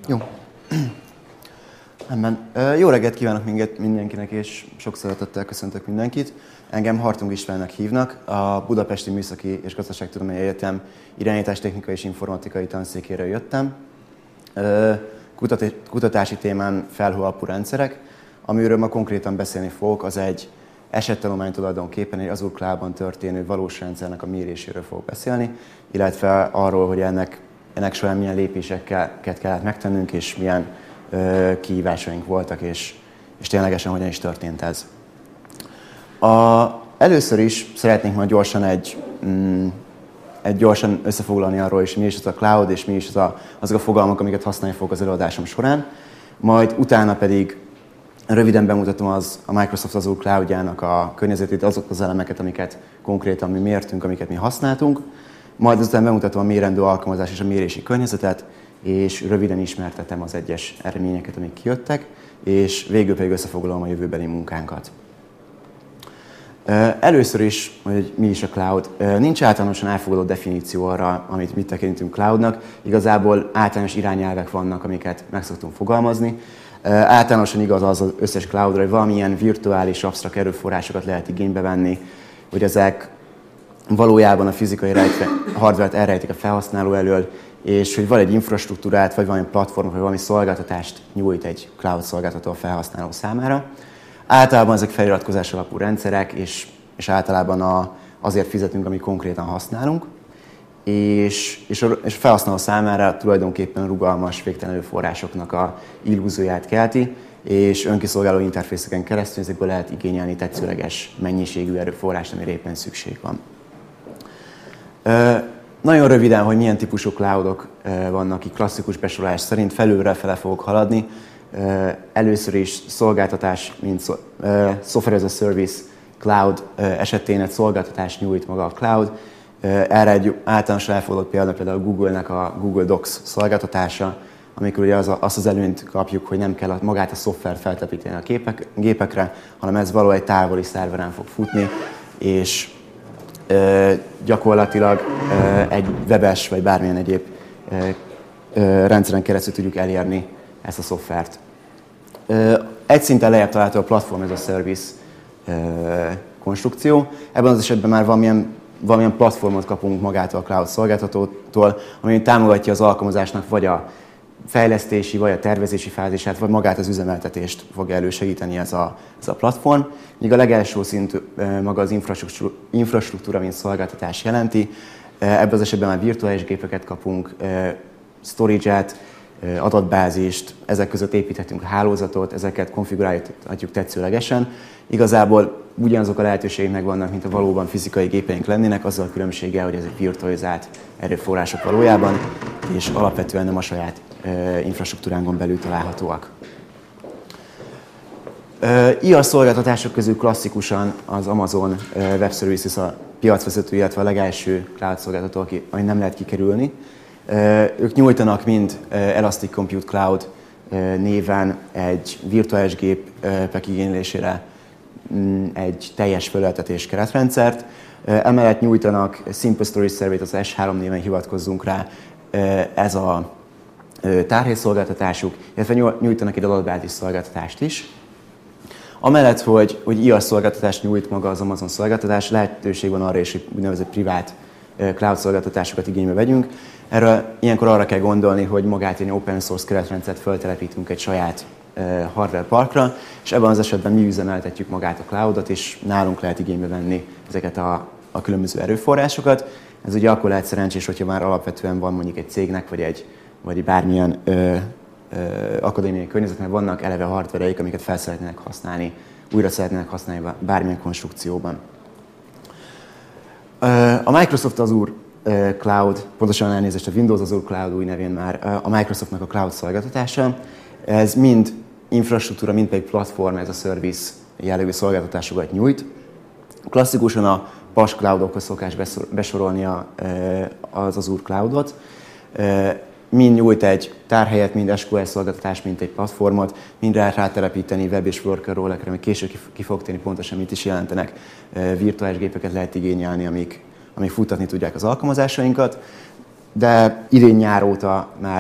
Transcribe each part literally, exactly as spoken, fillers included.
Jó. Jó reggelt kívánok mindenkinek, és sok szeretettel köszöntök mindenkit. Engem Hartung Istvánnak hívnak, a Budapesti Műszaki és Gazdaságtudományi Egyetem irányítástechnikai és informatikai tanszékéről jöttem. Kutatási témán felhő alapú rendszerek, amiről ma konkrétan beszélni fogok, az egy esettanulmány tulajdonképpen egy Azure Cloud-ban történő valós rendszernek a méréséről fogok beszélni, illetve arról, hogy ennek, ennek során milyen lépéseket kellett megtennünk, és milyen ö, kihívásaink voltak, és, és ténylegesen hogyan is történt ez. A, először is szeretnénk majd gyorsan egy, mm, egy gyorsan összefoglalni arról is, mi is az a cloud, és mi is az a, azok a fogalmak, amiket használni fogok az előadásom során. Majd utána pedig röviden bemutatom az, a Microsoft Azure Cloudjának a környezetét, azok az elemeket, amiket konkrétan mi mértünk, amiket mi használtunk. Majd azután bemutatom a mérendő alkalmazás és a mérési környezetet, és röviden ismertetem az egyes eredményeket, amik kijöttek, és végül pedig összefoglalom a jövőbeli munkánkat. Először is, hogy mi is a cloud. Nincs általánosan elfogadott definíció arra, amit mit tekintünk cloudnak. Igazából általános irányelvek vannak, amiket meg szoktunk fogalmazni. Általánosan igaz az az összes cloudra, hogy valamilyen virtuális, absztrakt erőforrásokat lehet igénybe venni, hogy ezek valójában a fizikai rejtve, hardware-t elrejtik a felhasználó elől, és hogy van egy infrastruktúrát, vagy valami platform, vagy valami szolgáltatást nyújt egy cloud szolgáltató a felhasználó számára. Általában ezek feliratkozás alapú rendszerek, és, és általában a, azért fizetünk, amit konkrétan használunk, és, és, a, és a felhasználó számára tulajdonképpen rugalmas, végtelen erőforrásoknak a illúzióját kelti, és önkiszolgáló interfészeken keresztül ezekből lehet igényelni tetszőleges mennyiségű erőforrást, amire éppen szükség van. Ö, nagyon röviden, hogy milyen típusú cloudok ö, vannak, így klasszikus besorolás szerint felülre fele fogok haladni. Ö, először is szolgáltatás, mint szó, ö, Software as a Service cloud ö, esetén egy szolgáltatást nyújt maga a cloud. Ö, erre egy általános elfogadott példa például a Google-nek a Google Docs szolgáltatása, amikor ugye az a, azt az előnyt kapjuk, hogy nem kell magát a szoftvert feltelepíteni a képek, gépekre, hanem ez való egy távoli szerveren fog futni, és ö, gyakorlatilag ö, egy webes vagy bármilyen egyéb ö, ö, rendszeren keresztül tudjuk elérni ezt a szoftvert. Ö, egy szinten lejjebb található a Platform as a Service ö, konstrukció. Ebben az esetben már valamilyen valamilyen platformot kapunk magától a cloud szolgáltatótól, ami támogatja az alkalmazásnak vagy a fejlesztési, vagy a tervezési fázisát, vagy magát az üzemeltetést fogja elősegíteni ez a, ez a platform. Míg a legelső szint maga az infrastruktúra, infrastruktúra, mint szolgáltatás jelenti. Ebben az esetben már virtuális gépeket kapunk, storage-et, adatbázist, ezek között építhetünk hálózatot, ezeket konfigurálhatjuk tetszőlegesen. Igazából ugyanazok a lehetőségek megvannak, mint a valóban fizikai gépeink lennének, azzal a különbséggel, hogy ezek virtualizált erőforrások valójában, és alapvetően nem a saját uh, infrastruktúránkon belül találhatóak. Uh, I A szolgáltatások közül klasszikusan az Amazon uh, Web Services a piacvezető, illetve a legelső cloud szolgáltató, aki, ami nem lehet kikerülni. Uh, ők nyújtanak mind uh, Elastic Compute Cloud uh, néven egy virtuális gépek igénylésére egy teljes felületetés keretrendszert. Emellett nyújtanak Simple Storage Server-t, az S három néven hivatkozzunk rá, ez a tárhelyszolgáltatásuk, illetve nyújtanak egy adatbázis szolgáltatást is. Amellett, hogy, hogy I A szolgáltatást nyújt maga az Amazon szolgáltatás, lehetőség van arra is, hogy úgynevezett privát cloud szolgáltatásokat igénybe vegyünk. Erről ilyenkor arra kell gondolni, hogy magát egy open source keretrendszert feltelepítünk egy saját hardware parkra, és ebben az esetben mi üzemeltetjük magát a cloudot, és nálunk lehet igénybe venni ezeket a, a különböző erőforrásokat. Ez ugye akkor lehet szerencsés, hogyha már alapvetően van mondjuk egy cégnek, vagy egy vagy bármilyen ö, ö, akadémiai környezetben vannak eleve hardware-eik, amiket fel szeretnének használni, újra szeretnének használni bármilyen konstrukcióban. A Microsoft Azure Cloud, pontosan elnézést a Windows Azure Cloud új nevén már, a Microsoftnak a cloud szolgáltatása, ez mind infrastruktúra, mind pedig platform, ez a service jellegű szolgáltatásokat nyújt. Klasszikusan a PaaS cloudokhoz szokás besorolni az Azure Cloudot. Mind nyújt egy tárhelyet, mind es kú el szolgáltatást, mind egy platformot, mind lehet rátelepíteni web és worker role-ekre, amik később ki fog térni pontosan mit is jelentenek. Virtuális gépeket lehet igényelni, amik, amik futtatni tudják az alkalmazásainkat. De idén nyár óta már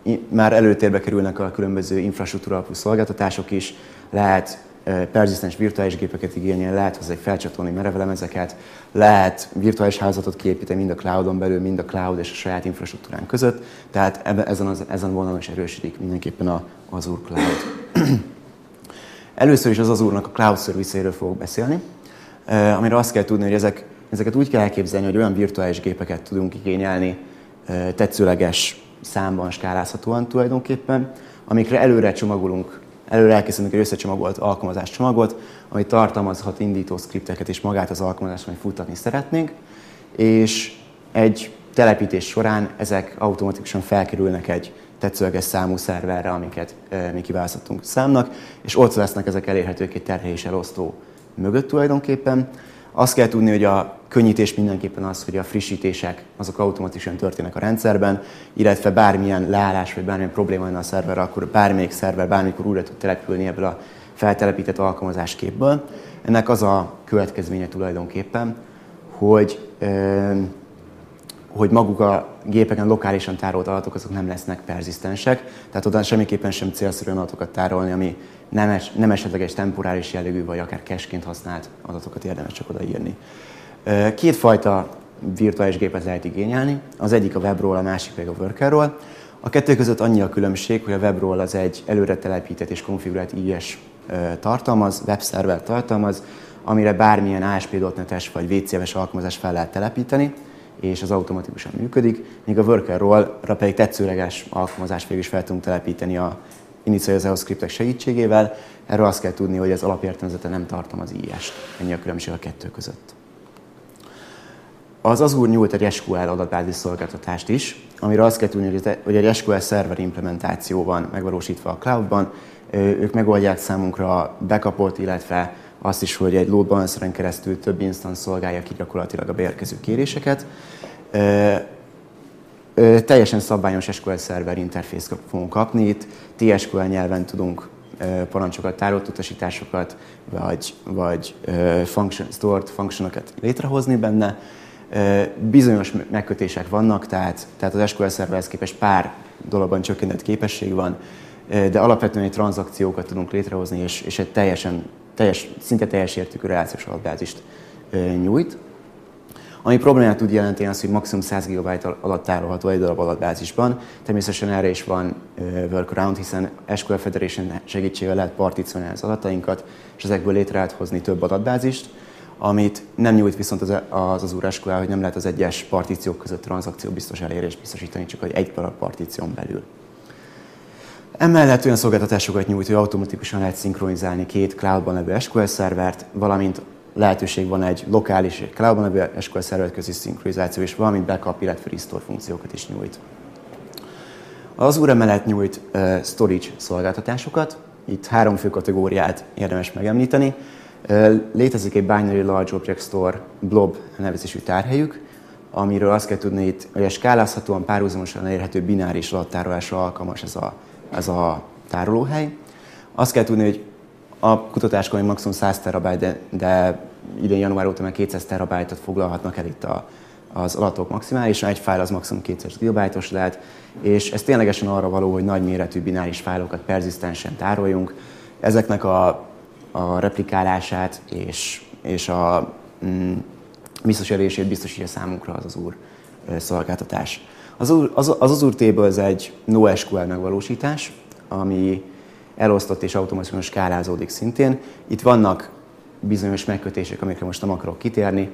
már előtérbe kerülnek a különböző infrastruktúra alapú szolgáltatások is, lehet perzisztens virtuális gépeket igényelni, lehet hozzá felcsatolni merevelemezeket, lehet virtuális hálózatot kiépíteni mind a cloudon belül, mind a cloud és a saját infrastruktúrán között, tehát ebben, ezen, az, ezen vonalon is erősödik mindenképpen a Azure Cloud. Először is az Azure-nak a cloud service-éről fogok beszélni, amire azt kell tudni, hogy ezek, ezeket úgy kell elképzelni, hogy olyan virtuális gépeket tudunk igényelni tetszőleges számban, skálázhatóan tulajdonképpen, amikre előre csomagolunk, előre elkészítünk egy összecsomagolt alkalmazás csomagot, ami tartalmazhat indító szkripteket és magát az alkalmazást, amit futtatni szeretnénk, és egy telepítés során ezek automatikusan felkerülnek egy tetszőleges számú szerverre, amiket e, mi kiválasztottunk számnak, és ott lesznek ezek elérhetők egy terhelés elosztó mögött tulajdonképpen. Azt kell tudni, hogy a könnyítés mindenképpen az, hogy a frissítések azok automatikusan történnek a rendszerben, illetve bármilyen leállás vagy bármilyen probléma lenne a szerverrel, akkor bármelyik szerver bármikor újra tud települni ebből a feltelepített alkalmazásképből. Ennek az a következménye tulajdonképpen, hogy, e, hogy maguk a gépeken lokálisan tárolt adatok azok nem lesznek perzisztensek, tehát oda semmiképpen sem célszerű adatokat tárolni, ami nem, es, nem esetleges temporális jellegű, vagy akár cache-ként használt adatokat érdemes csak odaírni. Kétfajta virtuális gépet lehet igényelni, az egyik a webról, a másik pedig a workerról. A kettő között annyi a különbség, hogy a webról az egy előre telepített és konfigurált i es tartalmaz, webszerver tartalmaz, amire bármilyen á es pé pont net-es vagy vé cé ef-es alkalmazást fel lehet telepíteni, és az automatikusan működik, míg a workerról pedig tetszőleges alkalmazást végül is fel tudunk telepíteni a initializáló scriptek segítségével. Erről azt kell tudni, hogy ez alapértelmezete nem tartalmaz i est. Ennyi a különbség a kettő között. Az Azure nyújt egy es kú el adatbázis szolgáltatást is, amire azt kell tudni, hogy egy es kú el szerver implementáció van megvalósítva a cloudban. Ők megoldják számunkra a backupot, illetve azt is, hogy egy load balanceren keresztül több instance szolgálja ki gyakorlatilag a beérkező kéréseket. Ö, ö, teljesen szabványos es kú el szerver interfészt fogunk kapni. Itt té es kú el nyelven tudunk ö, parancsokat, tárolt utasításokat, vagy, vagy ö, function, stored functionokat létrehozni benne. Ö, bizonyos megkötések vannak, tehát, tehát az es kú el szerverhez képest pár dologban csökkentett képesség van, ö, de alapvetően egy tranzakciókat tudunk létrehozni, és, és egy teljesen Teljes, szinte teljes értékű relációs adatbázist e, nyújt. Ami problémát tud jelenteni az, hogy maximum száz gigabyte alatt tárolható egy darab adatbázisban. Természetesen erre is van e, workaround, hiszen es kú el Federation segítségével lehet particionálni az adatainkat, és ezekből létre lehet hozni több adatbázist, amit nem nyújt viszont az, az Azure es kú el, hogy nem lehet az egyes partíciók között tranzakció biztos elérést biztosítani, csak egy darab partíción belül. Emellett olyan szolgáltatásokat nyújt, hogy automatikusan lehet szinkronizálni két cloudban levő es kú el szervert, valamint lehetőség van egy lokális egy cloudban levő es kú el szerver közi szinkronizáció, és valamint backup, illetve restore funkciókat is nyújt. Az Azure emellett nyújt uh, storage szolgáltatásokat. Itt három fő kategóriát érdemes megemlíteni. Uh, létezik egy Binary Large Object Store blob nevezésű tárhelyük, amiről azt kell tudni itt, hogy a skálázhatóan párhuzamosan elérhető bináris adattárolásra alkalmas ez a ez a tárolóhely. Azt kell tudni, hogy a kutatáskor maximum száz terabyte, de, de idén január óta már kétszáz terabájtot foglalhatnak el itt a, az adatok maximálisan. Egy fájl az maximum kétszáz gigabájtos lehet, és ez ténylegesen arra való, hogy nagy méretű bináris fájlokat perzisztensen tároljunk. Ezeknek a, a replikálását és, és a mm, biztos elérését biztosítja számunkra az Azure szolgáltatás. Az, az, az Azure Table ez egy NoSQL megvalósítás, ami elosztott és automatikusan skálázódik szintén. Itt vannak bizonyos megkötések, amikre most nem akarok kitérni,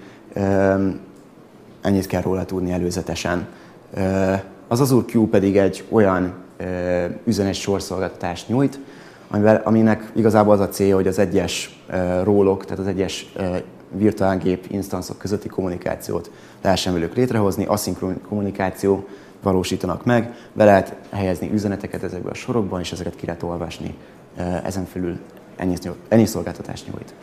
ennyit kell róla tudni előzetesen. Az Azure Queue pedig egy olyan üzenet sorszolgáltatást nyújt, amivel, aminek igazából az a célja, hogy az egyes rólok, tehát az egyes virtuálgép instanszok közötti kommunikációt lehessen velük létrehozni, aszinkron kommunikáció valósítanak meg, be lehet helyezni üzeneteket ezekből a sorokban, és ezeket ki lehet olvasni. Ezen felül ennyi, ennyi szolgáltatást nyújt.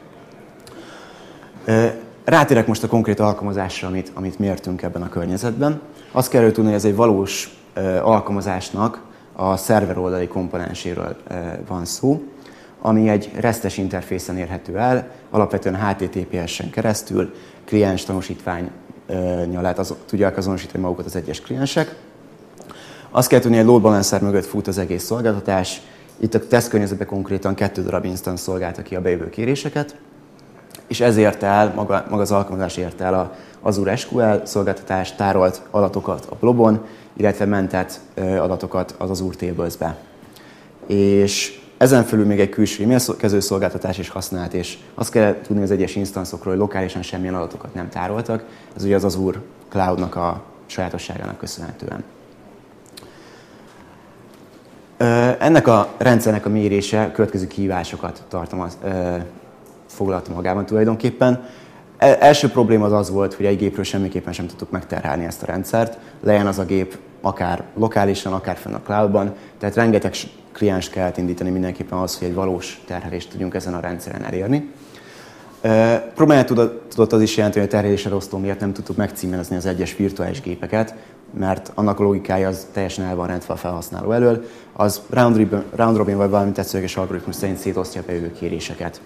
Rátérek most a konkrét alkalmazásra, amit, amit mértünk ebben a környezetben. Azt kell tudni, hogy ez egy valós alkalmazásnak a szerver oldali komponenséről van szó, ami egy restes interfészen érhető el, alapvetően há té té pé es-en keresztül, kliens tanúsítványnyal lehet az, tudják azonosítani magukat az egyes kliensek. Azt kell tudni, hogy load balancer mögött fut az egész szolgáltatás. Itt a tesztkörnyezetben konkrétan kettő darab instance szolgálta ki a bejövő kéréseket, és ez érte el, maga, maga az alkalmazás érte el a Azure es kú el szolgáltatást, tárolt adatokat a blobon, illetve mentett adatokat az Azure Tables-be. És ezen felül még egy külső e-mail szolgáltatás is használt, és azt kell tudni az egyes instanszokról, hogy lokálisan semmilyen adatokat nem tároltak. Ez ugye az Azure Cloud-nak a sajátosságának köszönhetően. Ennek a rendszernek a mérése következő kihívásokat tartalmaz, foglalta magában tulajdonképpen. Első probléma az az volt, hogy egy gépről semmiképpen sem tudtuk megterhelni ezt a rendszert. Legyen az a gép akár lokálisan, akár fenn a cloudban, tehát rengeteg klienst kellett indítani mindenképpen az, hogy egy valós terhelést tudjunk ezen a rendszeren elérni. Problémát tudott az is jelenteni, hogy a terhelés elosztó miatt nem tudtuk megcímezni az egyes virtuális gépeket, mert annak a logikája az teljesen el van rendve a felhasználó elől, az round robin vagy valami tetszőleges algoritmus szerint szétosztja a bejövő kéréseket.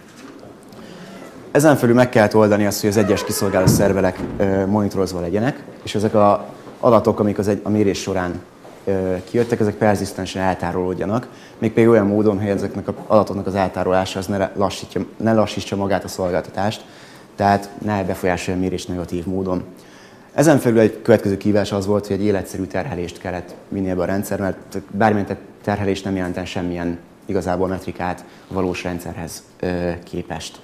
Ezen felül meg kellett oldani azt, hogy az egyes kiszolgáló szerverek monitorozva legyenek, és ezek az adatok, amik az egy, a mérés során kijöttek, ezek perzisztensen eltárolódjanak, mégpedig olyan módon, hogy ezeknek az adatoknak az eltárolása az ne lassítja, ne lassítsa magát a szolgáltatást, tehát ne befolyásolja a mérés negatív módon. Ezen felül egy következő kihívás az volt, hogy egy életszerű terhelést kellett vinni ebbe a rendszer, mert bármilyen terhelés nem jelenten semmilyen igazából metrikát a valós rendszerhez képest.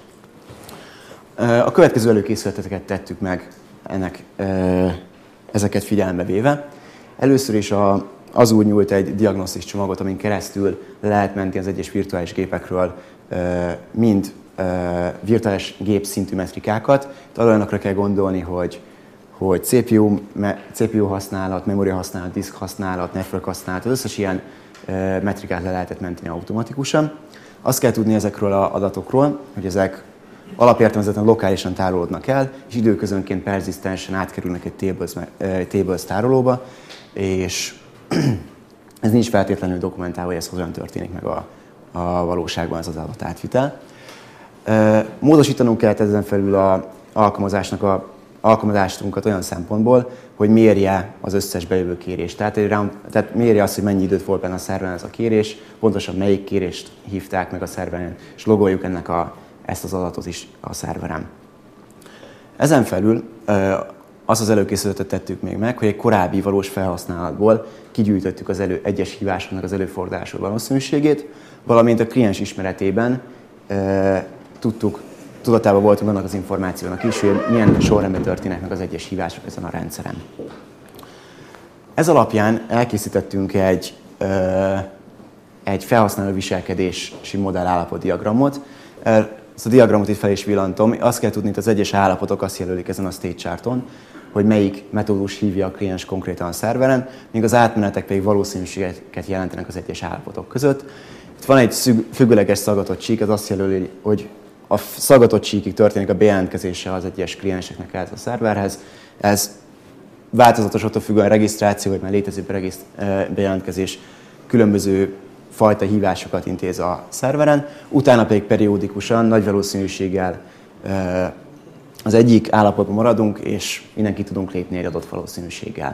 A következő előkészületeket tettük meg ennek, ezeket figyelembe véve. Először is a Azure nyújt egy diagnosztikus csomagot, amin keresztül lehet menni az egyes virtuális gépekről mind virtuális gép szintű metrikákat. Itt olyanokra kell gondolni, hogy, hogy cé pé u, cé pé u használat, memória használat, diszk használat, network használat, az összes ilyen metrikát le lehetett menteni automatikusan. Azt kell tudni ezekről az adatokról, hogy ezek alapértelmezetten lokálisan tárolódnak el, és időközönként perzisztensen átkerülnek egy tables, tables tárolóba, és ez nincs feltétlenül dokumentálva, hogy ez hogyan történik meg a, a valóságban ez az adatátvitel. Módosítanunk kellett ezen felül az alkalmazásnak a alkalmazásunkat olyan szempontból, hogy mérje az összes bejövő kérést. Tehát, egy round, tehát mérje azt, hogy mennyi időt volt benne a szerveren ez a kérés, pontosan melyik kérést hívták meg a szerveren, és logoljuk ennek a, ezt az adatot is a szerveren. Ezen felül azt az előkészületet tettük még meg, hogy egy korábbi valós felhasználatból kigyűjtöttük az elő, egyes hívásoknak az előfordulású valószínűségét, valamint a kliens ismeretében e, tudtuk, tudatában voltunk annak az információnak is, hogy milyen sorrendben történnek meg az egyes hívások ezen a rendszeren. Ez alapján elkészítettünk egy, e, egy felhasználó viselkedési modell állapotdiagramot. Ezt a diagramot itt fel is villantom. Azt kell tudni, hogy az egyes állapotok azt jelölik ezen a state charton, hogy melyik metódus hívja a kliens konkrétan a szerveren, míg az átmenetek pedig valószínűségeket jelentenek az egyes állapotok között. Itt van egy függőleges szaggatott csík, ez azt jelöli, hogy a szaggatott csíkig történik a bejelentkezése az egyes klienseknek ehhez a szerverhez. Ez változatos attól függően a regisztráció, vagy már létező bejelentkezés különböző fajta hívásokat intéz a szerveren, utána pedig periódikusan, nagy valószínűséggel az egyik állapotban maradunk, és innen ki tudunk lépni egy adott valószínűséggel.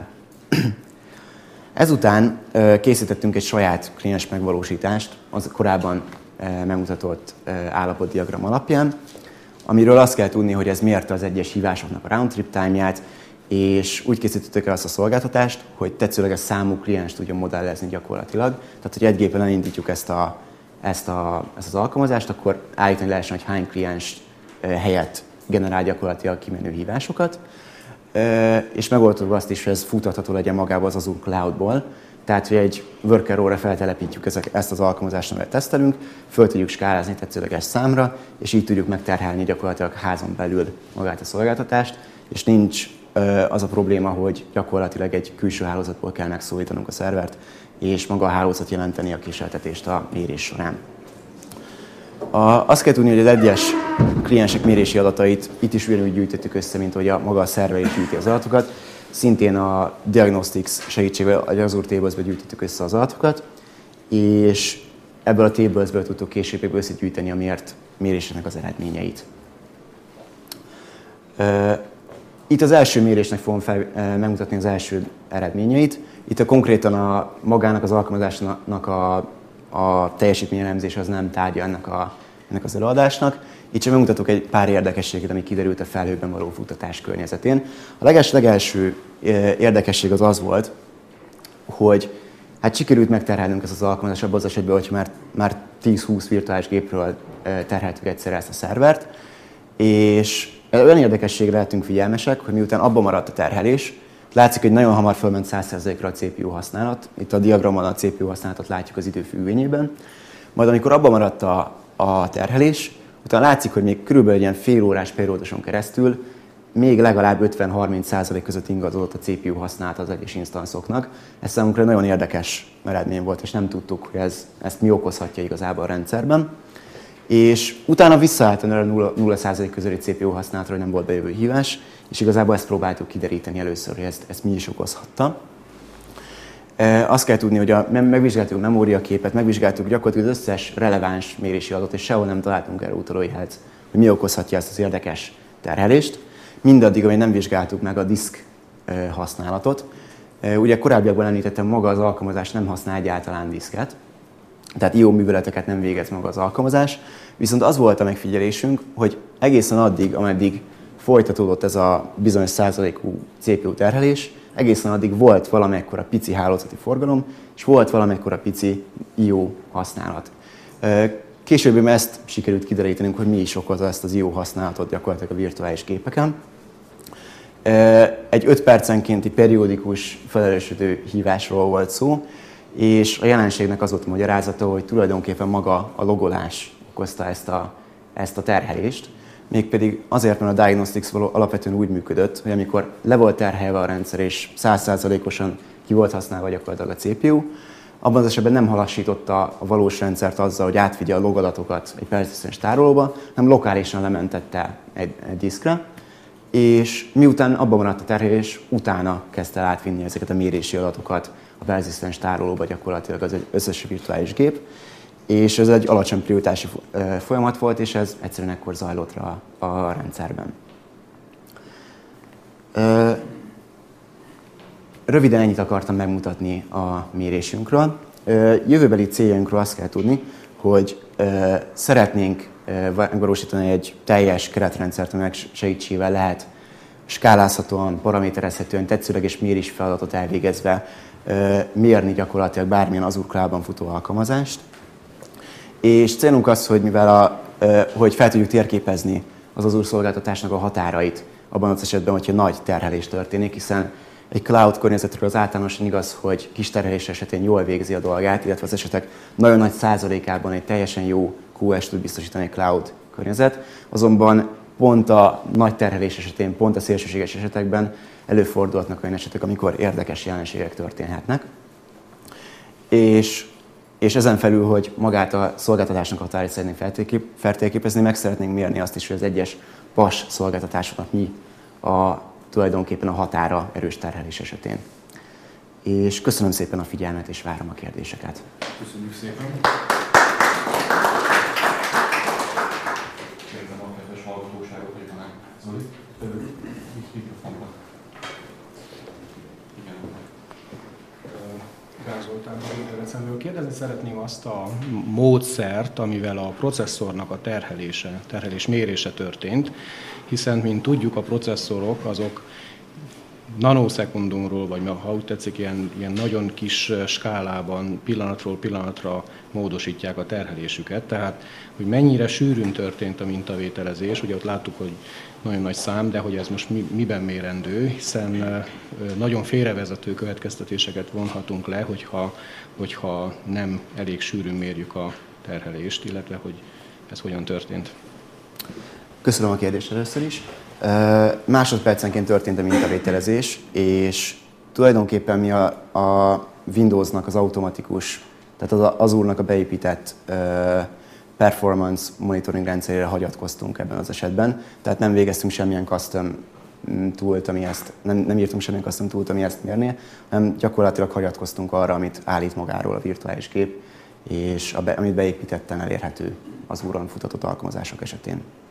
Ezután készítettünk egy saját kliens megvalósítást az korábban megmutatott állapotdiagram alapján, amiről azt kell tudni, hogy ez mérte az egyes hívásoknak a round trip time-ját, és úgy készítettük el azt a szolgáltatást, hogy tetszőleges számú kliens tudjon modellezni gyakorlatilag. Tehát, hogy egy gépen elindítjuk ezt, a, ezt, a, ezt az alkalmazást, akkor állítani lehessen, hogy hány kliens helyett generál gyakorlatilag kimenő hívásokat. És megoldtuk azt is, hogy ez futtatható legyen magába az Azure Cloudból. Tehát, hogy egy worker-óra feltelepítjük ezek, ezt az alkalmazást, amit tesztelünk, föl tudjuk skálázni tetszőleges számra, és így tudjuk megterhelni gyakorlatilag házon belül magát a szolgáltatást, és nincs az a probléma, hogy gyakorlatilag egy külső hálózatból kell megszólítanunk a szervert, és maga a hálózat jelenteni a kísérletést a mérés során. A, azt kell tudni, hogy az egyes kliensek mérési adatait itt is ugyanúgy gyűjtöttük össze, mint hogy a maga a szerver is gyűjti az adatokat. Szintén a Diagnostics segítségével az Azure Tables-be gyűjtöttük össze az adatokat, és ebből a Tables-ből tudtuk később összegyűjteni a mért méréseknek az eredményeit. Itt az első mérésnek fogom fel, megmutatni az első eredményeit. Itt a konkrétan a magának az alkalmazásnak a, a teljesítményelemzés az nem tárgya ennek, a, ennek az előadásnak. Itt csak megmutatok egy pár érdekességet, ami kiderült a felhőben való futtatás környezetén. A leges, legelső érdekesség az az volt, hogy hát sikerült megterhelnünk ezt az alkalmazást abban az esetben, hogy már, már tíz-húsz virtuális gépről terheltük egyszerre ezt a szervert, és olyan érdekességre lehetünk figyelmesek, hogy miután abban maradt a terhelés, látszik, hogy nagyon hamar fölment száz százalékra a cé pé u használat. Itt a diagramon a cé pé u használatot látjuk az idő függvényében. Majd amikor abban maradt a, a terhelés, utána látszik, hogy még körülbelül ilyen fél órás perióduson keresztül még legalább ötven-harminc százalék között ingadozott a cé pé u használat az egyes instanszoknak. Ez számunkra nagyon érdekes eredmény volt, és nem tudtuk, hogy ez, ezt mi okozhatja igazából a rendszerben. És utána visszaálltan erre a nulla százalék közeli cé pé u használatra, hogy nem volt bejövő hívás, és igazából ezt próbáltuk kideríteni először, hogy ezt, ezt mi is okozhatta. E, azt kell tudni, hogy a, megvizsgáltuk a memóriaképet, megvizsgáltuk gyakorlatilag az összes releváns mérési adatot, és sehol nem találtunk erre utaló jelzést, hogy mi okozhatja ezt az érdekes terhelést. Mindaddig, amíg nem vizsgáltuk meg a diszk e, használatot. E, ugye korábbiakban említettem, maga az alkalmazás nem használ egyáltalán diszket, tehát i o műveleteket nem végez maga az alkalmazás, viszont az volt a megfigyelésünk, hogy egészen addig, ameddig folytatódott ez a bizonyos százalékú cé pé u terhelés, egészen addig volt valamekkora pici hálózati forgalom, és volt valamekkora pici i o használat. Később ezt sikerült kiderítenünk, hogy mi is okozza ezt az i o használatot gyakorlatilag a virtuális gépeken. Egy öt percenkénti periódikus felerősödő hívásról volt szó, és a jelenségnek az volt a magyarázata, hogy tulajdonképpen maga a logolás okozta ezt a, ezt a terhelést, mégpedig azért, mert a Diagnostics alapvetően úgy működött, hogy amikor le volt terhelve a rendszer és száz százalékosan ki volt használva gyakorlatilag a cé pé u, abban az esetben nem halassította a valós rendszert azzal, hogy átvigye a logadatokat egy perszisztens tárolóba, hanem lokálisan lementette egy, egy diszkre, és miután abban maradt a terhelés, utána kezdte el átvinni ezeket a mérési adatokat a perszisztens tárolóba gyakorlatilag az összes virtuális gép, és ez egy alacsony prioritási folyamat volt, és ez egyszerűen ekkor zajlott rá a rendszerben. Röviden ennyit akartam megmutatni a mérésünkről. Jövőbeli céljainkról azt kell tudni, hogy szeretnénk megvalósítani egy teljes keretrendszert, amelyek segítségével lehet skálázhatóan, paraméterezhetően, tetszőleges mérés feladatot elvégezve mérni gyakorlatilag bármilyen Azure Cloud-ban futó alkalmazást. És célunk az, hogy mivel a, hogy fel tudjuk térképezni az Azure szolgáltatásnak a határait abban az esetben, hogyha nagy terhelés történik, hiszen egy cloud környezetről az általánosan igaz, hogy kis terhelés esetén jól végzi a dolgát, illetve az esetek nagyon nagy százalékában egy teljesen jó kú es tud biztosítani egy cloud környezet. Azonban pont a nagy terhelés esetén, pont a szélsőséges esetekben előfordulhatnak olyan esetek, amikor érdekes jelenségek történhetnek. És, és ezen felül, hogy magát a szolgáltatásnak határait szeretnénk feltérképezni, meg szeretnénk mérni azt is, hogy az egyes pas szolgáltatásoknak mi a tulajdonképpen a határa erős terhelés esetén. És köszönöm szépen a figyelmet, és várom a kérdéseket. Köszönjük szépen! Kérdezem a kedves hallgatóságot, hogy van-e Zoli? Mikrofonban. Igen. Gál Zoltán, az Internetszemből kérdezni szeretném azt a módszert, amivel a processzornak a terhelése, terhelés mérése történt, hiszen, mint tudjuk, a processzorok azok nanoszekundumról, vagy ha úgy tetszik, ilyen, ilyen nagyon kis skálában pillanatról pillanatra módosítják a terhelésüket. Tehát, hogy mennyire sűrűn történt a mintavételezés, ugye ott láttuk, hogy nagyon nagy szám, de hogy ez most mi, miben mérendő, hiszen nagyon félrevezető következtetéseket vonhatunk le, hogyha, hogyha nem elég sűrűn mérjük a terhelést, illetve hogy ez hogyan történt. Köszönöm a kérdést először is. Másodpercenként történt a mintavételezés, és tulajdonképpen mi a, a Windowsnak az automatikus, tehát az Azure-nak a beépített performance monitoring rendszerére hagyatkoztunk ebben az esetben. Tehát nem végeztünk semmilyen custom tool-t, ami ezt, nem, nem írtunk semmilyen custom tool-t, ami ezt mérné, hanem gyakorlatilag hagyatkoztunk arra, amit állít magáról a virtuális gép, és a be, amit beépítetten elérhető az Azure-on futatott alkalmazások esetén.